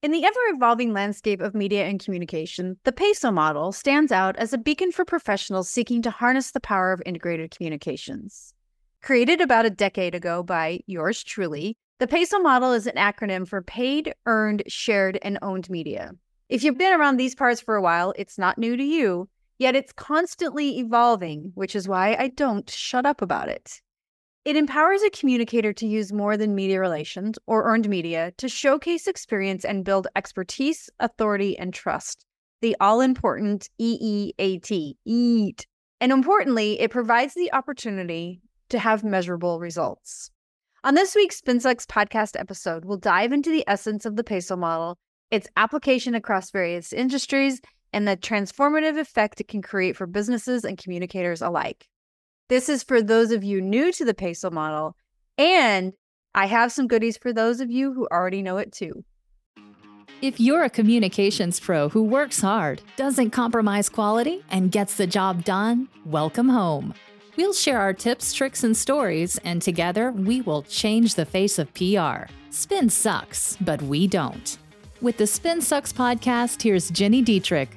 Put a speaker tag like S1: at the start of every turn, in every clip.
S1: In the ever-evolving landscape of media and communication, the PESO model stands out as a beacon for professionals seeking to harness the power of integrated communications. Created about a decade ago by yours truly, the PESO model is an acronym for Paid, Earned, Shared, and Owned Media. If you've been around these parts for a while, it's not new to you, yet it's constantly evolving, which is why I don't shut up about it. It empowers a communicator to use more than media relations or earned media to showcase experience and build expertise, authority, and trust. The all-important EEAT, EAT. And importantly, it provides the opportunity to have measurable results. On this week's SpinSucks podcast episode, we'll dive into the essence of the PESO model, its application across various industries, and the transformative effect it can create for businesses and communicators alike. This is for those of you new to the PESO model, and I have some goodies for those of you who already know it too.
S2: If you're a communications pro who works hard, doesn't compromise quality, and gets the job done, welcome home. We'll share our tips, tricks, and stories, and together we will change the face of PR. Spin sucks, but we don't. With the SpinSucks podcast, here's Jenny Dietrich.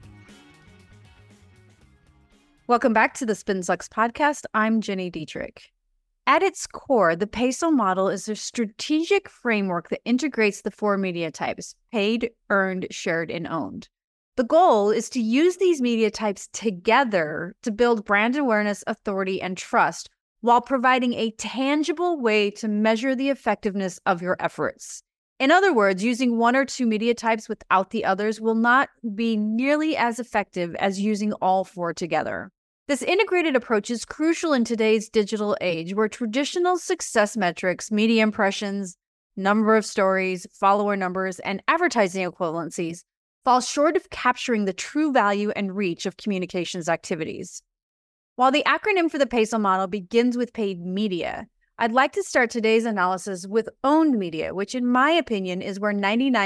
S1: Welcome back to the SpinSucks podcast. I'm Jenny Dietrich. At its core, the PESO model is a strategic framework that integrates the four media types: paid, earned, shared, and owned. The goal is to use these media types together to build brand awareness, authority, and trust while providing a tangible way to measure the effectiveness of your efforts. In other words, using one or two media types without the others will not be nearly as effective as using all four together. This integrated approach is crucial in today's digital age, where traditional success metrics, media impressions, number of stories, follower numbers, and advertising equivalencies fall short of capturing the true value and reach of communications activities. While the acronym for the PESO model begins with paid media, I'd like to start today's analysis with owned media, which in my opinion is where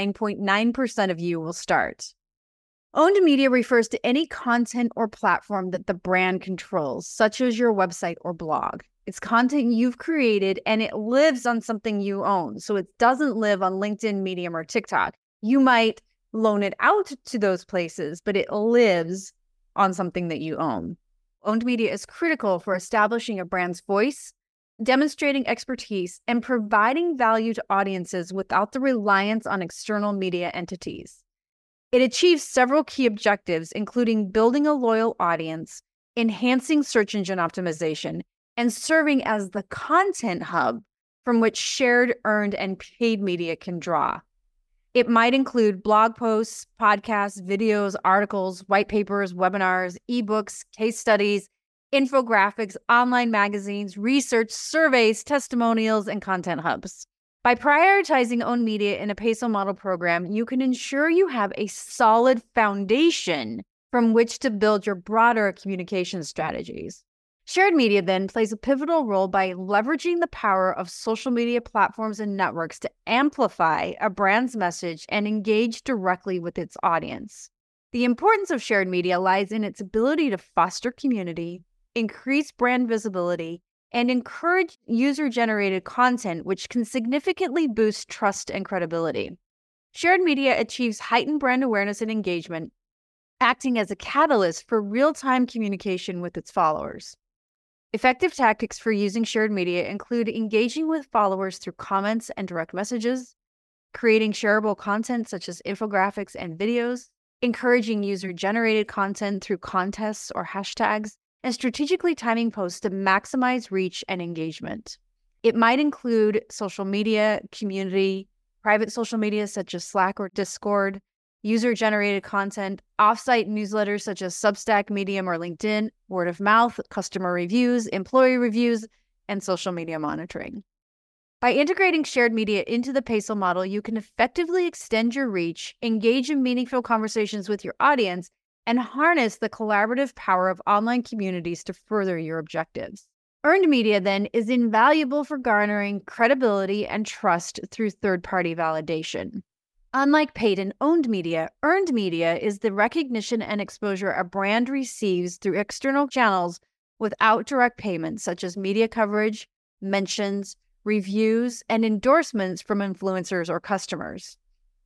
S1: 99.9% of you will start. Owned media refers to any content or platform that the brand controls, such as your website or blog. It's content you've created and it lives on something you own, so it doesn't live on LinkedIn, Medium, or TikTok. You might loan it out to those places, but it lives on something that you own. Owned media is critical for establishing a brand's voice, demonstrating expertise, and providing value to audiences without the reliance on external media entities. It achieves several key objectives, including building a loyal audience, enhancing search engine optimization, and serving as the content hub from which shared, earned, and paid media can draw. It might include blog posts, podcasts, videos, articles, white papers, webinars, ebooks, case studies, infographics, online magazines, research, surveys, testimonials, and content hubs. By prioritizing owned media in a PESO model program, you can ensure you have a solid foundation from which to build your broader communication strategies. Shared media then plays a pivotal role by leveraging the power of social media platforms and networks to amplify a brand's message and engage directly with its audience. The importance of shared media lies in its ability to foster community, increase brand visibility, and encourage user-generated content, which can significantly boost trust and credibility. Shared media achieves heightened brand awareness and engagement, acting as a catalyst for real-time communication with its followers. Effective tactics for using shared media include engaging with followers through comments and direct messages, creating shareable content such as infographics and videos, encouraging user-generated content through contests or hashtags, and strategically timing posts to maximize reach and engagement. It might include social media, community, private social media such as Slack or Discord, user-generated content, off-site newsletters such as Substack, Medium, or LinkedIn, word of mouth, customer reviews, employee reviews, and social media monitoring. By integrating shared media into the PESO model, you can effectively extend your reach, engage in meaningful conversations with your audience, and harness the collaborative power of online communities to further your objectives. Earned media, then, is invaluable for garnering credibility and trust through third-party validation. Unlike paid and owned media, earned media is the recognition and exposure a brand receives through external channels without direct payment, such as media coverage, mentions, reviews, and endorsements from influencers or customers.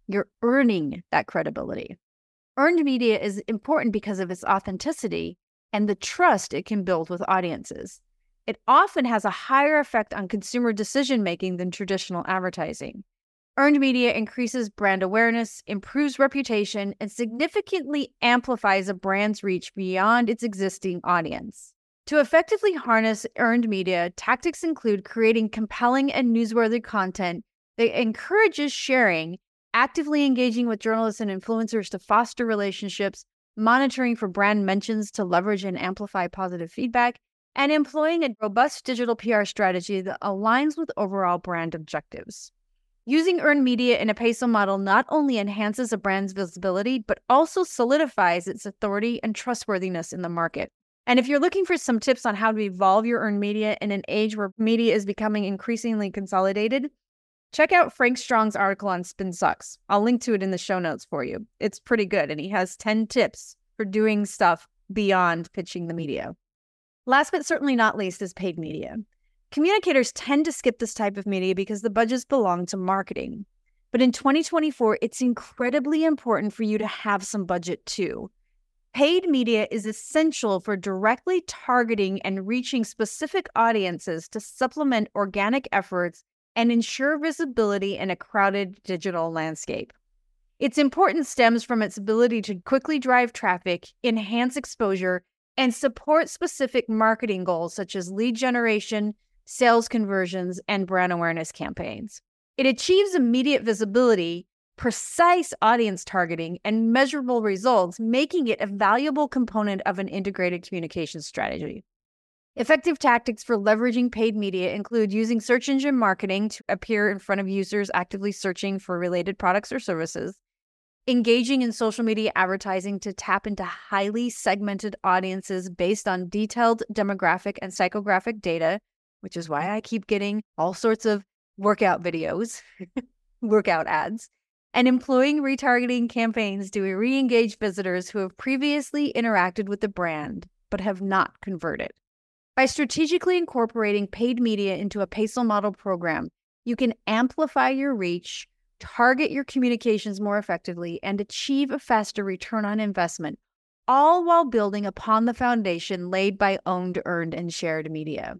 S1: You're earning that credibility. Earned media is important because of its authenticity and the trust it can build with audiences. It often has a higher effect on consumer decision-making than traditional advertising. Earned media increases brand awareness, improves reputation, and significantly amplifies a brand's reach beyond its existing audience. To effectively harness earned media, tactics include creating compelling and newsworthy content that encourages sharing, actively engaging with journalists and influencers to foster relationships, monitoring for brand mentions to leverage and amplify positive feedback, and employing a robust digital PR strategy that aligns with overall brand objectives. Using earned media in a PESO model not only enhances a brand's visibility, but also solidifies its authority and trustworthiness in the market. And if you're looking for some tips on how to evolve your earned media in an age where media is becoming increasingly consolidated, check out Frank Strong's article on Spin Sucks. I'll link to it in the show notes for you. It's pretty good, and he has 10 tips for doing stuff beyond pitching the media. Last but certainly not least is paid media. Communicators tend to skip this type of media because the budgets belong to marketing. But in 2024, it's incredibly important for you to have some budget too. Paid media is essential for directly targeting and reaching specific audiences to supplement organic efforts and ensure visibility in a crowded digital landscape. Its importance stems from its ability to quickly drive traffic, enhance exposure, and support specific marketing goals such as lead generation, sales conversions, and brand awareness campaigns. It achieves immediate visibility, precise audience targeting, and measurable results, making it a valuable component of an integrated communications strategy. Effective tactics for leveraging paid media include using search engine marketing to appear in front of users actively searching for related products or services, engaging in social media advertising to tap into highly segmented audiences based on detailed demographic and psychographic data, which is why I keep getting all sorts of workout videos, workout ads, and employing retargeting campaigns to re-engage visitors who have previously interacted with the brand but have not converted. By strategically incorporating paid media into a PESO model program, you can amplify your reach, target your communications more effectively, and achieve a faster return on investment, all while building upon the foundation laid by owned, earned, and shared media.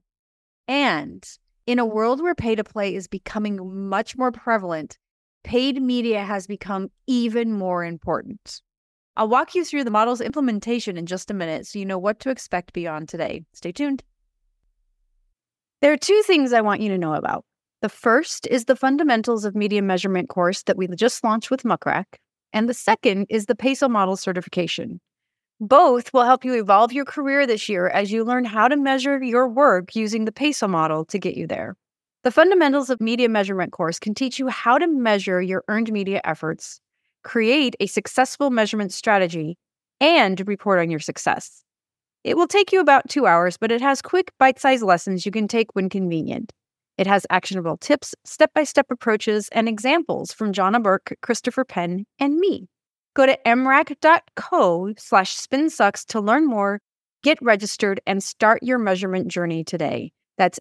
S1: And in a world where pay-to-play is becoming much more prevalent, paid media has become even more important. I'll walk you through the model's implementation in just a minute so you know what to expect beyond today. Stay tuned. There are two things I want you to know about. The first is the Fundamentals of Media Measurement course that we just launched with Muck Rack, and the second is the PESO Model certification. Both will help you evolve your career this year as you learn how to measure your work using the PESO model to get you there. The Fundamentals of Media Measurement course can teach you how to measure your earned media efforts, create a successful measurement strategy, and report on your success. It will take you about 2 hours, but it has quick, bite-sized lessons you can take when convenient. It has actionable tips, step-by-step approaches, and examples from Jonna Burke, Christopher Penn, and me. Go to mrac.co/spinsucks to learn more, get registered, and start your measurement journey today. That's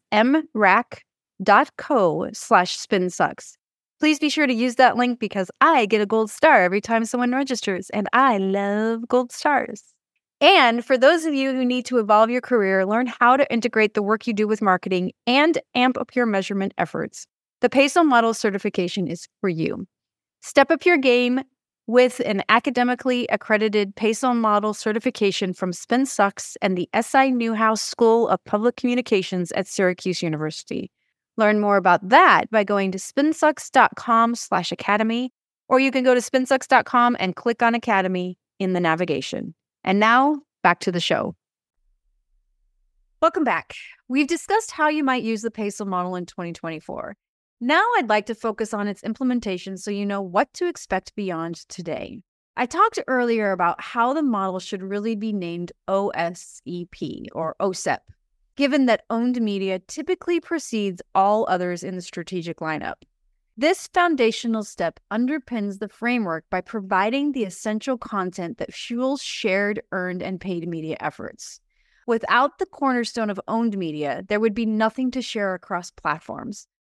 S1: mrac.co/spinsucks. Please be sure to use that link because I get a gold star every time someone registers, and I love gold stars. And for those of you who need to evolve your career, learn how to integrate the work you do with marketing and amp up your measurement efforts, the PESO Model certification is for you. Step up your game with an academically accredited PESO Model certification from SpinSucks and the SI Newhouse School of Public Communications at Syracuse University. Learn more about that by going to spinsucks.com/academy, or you can go to spinsucks.com and click on Academy in the navigation. And now, back to the show. Welcome back. We've discussed how you might use the PESO model in 2024. Now I'd like to focus on its implementation so you know what to expect beyond today. I talked earlier about how the model should really be named OSEP or OSEP, given that owned media typically precedes all others in the strategic lineup. This foundational step underpins the framework by providing the essential content that fuels shared, earned, and paid media efforts. Without the cornerstone of owned media, there would be nothing to share across platforms.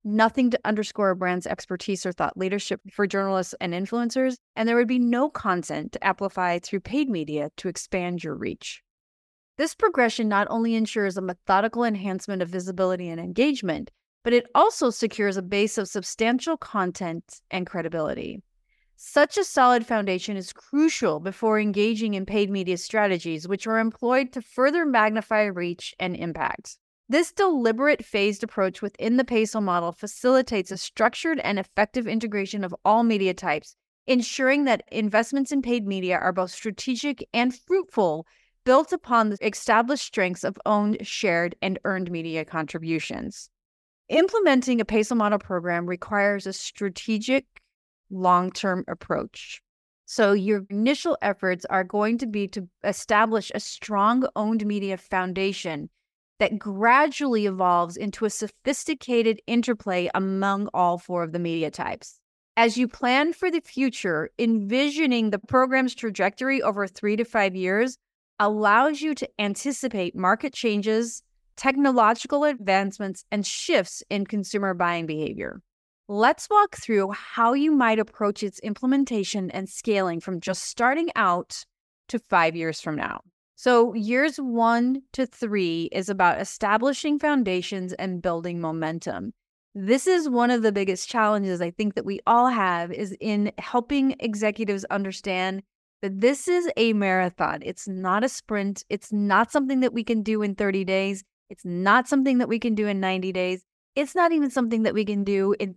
S1: nothing to underscore a brand's expertise or thought leadership for journalists and influencers, and there would be no content to amplify through paid media to expand your reach. This progression not only ensures a methodical enhancement of visibility and engagement, but it also secures a base of substantial content and credibility. Such a solid foundation is crucial before engaging in paid media strategies, which are employed to further magnify reach and impact. This deliberate phased approach within the PESO model facilitates a structured and effective integration of all media types, ensuring that investments in paid media are both strategic and fruitful, built upon the established strengths of owned, shared, and earned media contributions. Implementing a PESO model program requires a strategic, long-term approach. So your initial efforts are going to be to establish a strong owned media foundation that gradually evolves into a sophisticated interplay among all four of the media types. As you plan for the future, envisioning the program's trajectory over 3 to 5 years allows you to anticipate market changes, technological advancements, and shifts in consumer buying behavior. Let's walk through how you might approach its implementation and scaling from just starting out to 5 years from now. So years 1 to 3 is about establishing foundations and building momentum. This is one of the biggest challenges I think that we all have, is in helping executives understand that this is a marathon. It's not a sprint. It's not something that we can do in 30 days. It's not something that we can do in 90 days. It's not even something that we can do in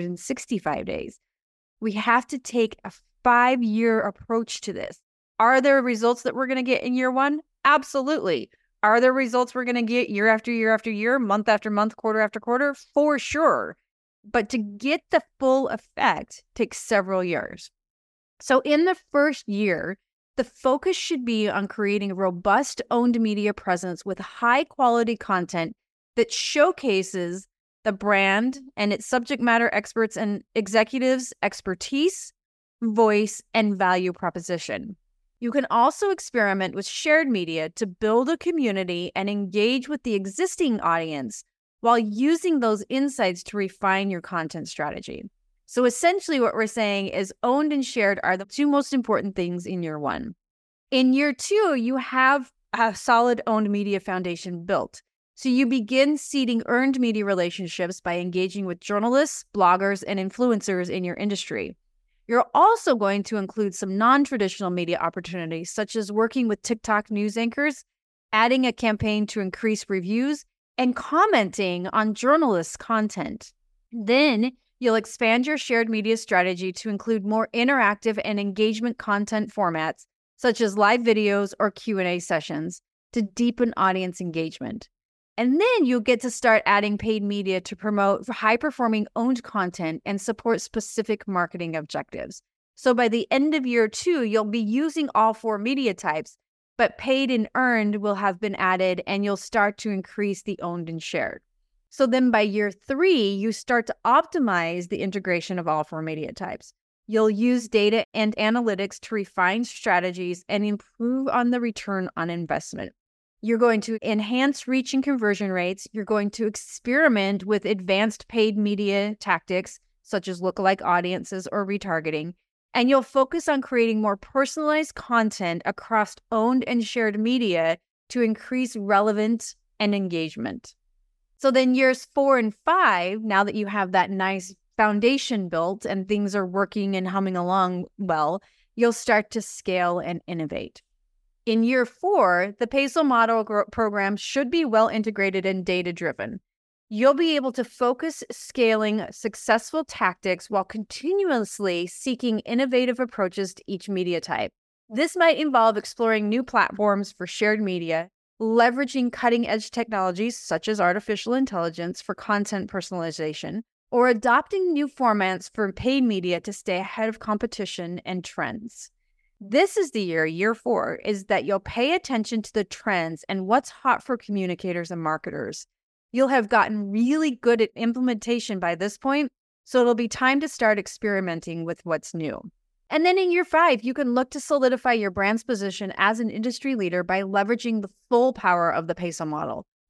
S1: 365 days. We have to take a 5-year approach to this. Are there results that we're going to get in year 1? Absolutely. Are there results we're going to get year after year after year, month after month, quarter after quarter? For sure. But to get the full effect takes several years. So in the first year, the focus should be on creating a robust owned media presence with high quality content that showcases the brand and its subject matter experts and executives' expertise, voice, and value proposition. You can also experiment with shared media to build a community and engage with the existing audience while using those insights to refine your content strategy. So essentially what we're saying is owned and shared are the 2 most important things in year 1. In year 2, you have a solid owned media foundation built. So you begin seeding earned media relationships by engaging with journalists, bloggers, and influencers in your industry. You're also going to include some non-traditional media opportunities, such as working with TikTok news anchors, adding a campaign to increase reviews, and commenting on journalists' content. Then you'll expand your shared media strategy to include more interactive and engagement content formats, such as live videos or Q&A sessions, to deepen audience engagement. And then you'll get to start adding paid media to promote high-performing owned content and support specific marketing objectives. So by the end of year 2, you'll be using all 4 media types, but paid and earned will have been added, and you'll start to increase the owned and shared. So then by year 3, you start to optimize the integration of all 4 media types. You'll use data and analytics to refine strategies and improve on the return on investment. You're going to enhance reach and conversion rates. You're going to experiment with advanced paid media tactics, such as lookalike audiences or retargeting. And you'll focus on creating more personalized content across owned and shared media to increase relevance and engagement. So then years 4 and 5, now that you have that nice foundation built and things are working and humming along well, you'll start to scale and innovate. In year 4, the PESO model program should be well integrated and data-driven. You'll be able to focus scaling successful tactics while continuously seeking innovative approaches to each media type. This might involve exploring new platforms for shared media, leveraging cutting-edge technologies such as artificial intelligence for content personalization, or adopting new formats for paid media to stay ahead of competition and trends. This is the year 4, is that you'll pay attention to the trends and what's hot for communicators and marketers. You'll have gotten really good at implementation by this point, so it'll be time to start experimenting with what's new. And then in year 5, you can look to solidify your brand's position as an industry leader by leveraging the full power of the PESO model.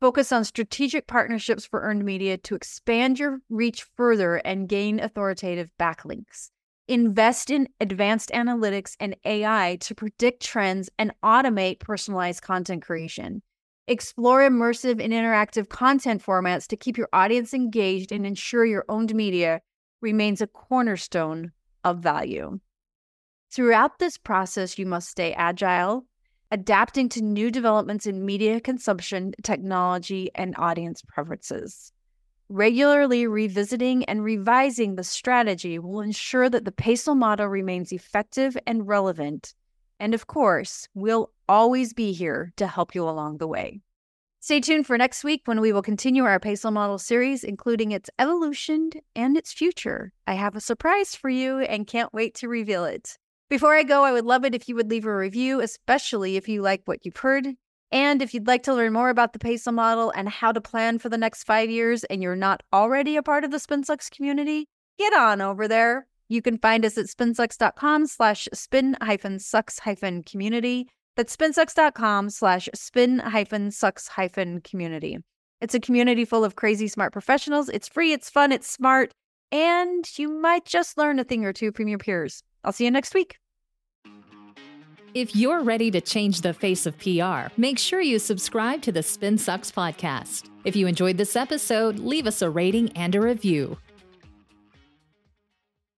S1: Focus on strategic partnerships for earned media to expand your reach further and gain authoritative backlinks. Invest in advanced analytics and AI to predict trends and automate personalized content creation. Explore immersive and interactive content formats to keep your audience engaged and ensure your owned media remains a cornerstone of value. Throughout this process, you must stay agile, adapting to new developments in media consumption, technology, and audience preferences. Regularly revisiting and revising the strategy will ensure that the PESOL model remains effective and relevant. And of course, we'll always be here to help you along the way. Stay tuned for next week when we will continue our PESOL model series, including its evolution and its future. I have a surprise for you and can't wait to reveal it. Before I go, I would love it if you would leave a review, especially if you like what you've heard. And if you'd like to learn more about the PESOL model and how to plan for the next 5 years and you're not already a part of the SpinSucks community, get on over there. You can find us at spinsucks.com/spin-sucks-community. That's spinsucks.com/spin-sucks-community. It's a community full of crazy smart professionals. It's free, it's fun, it's smart, and you might just learn a thing or two from your peers. I'll see you next week.
S2: If you're ready to change the face of PR, make sure you subscribe to the SpinSucks podcast. If you enjoyed this episode, leave us a rating and a review.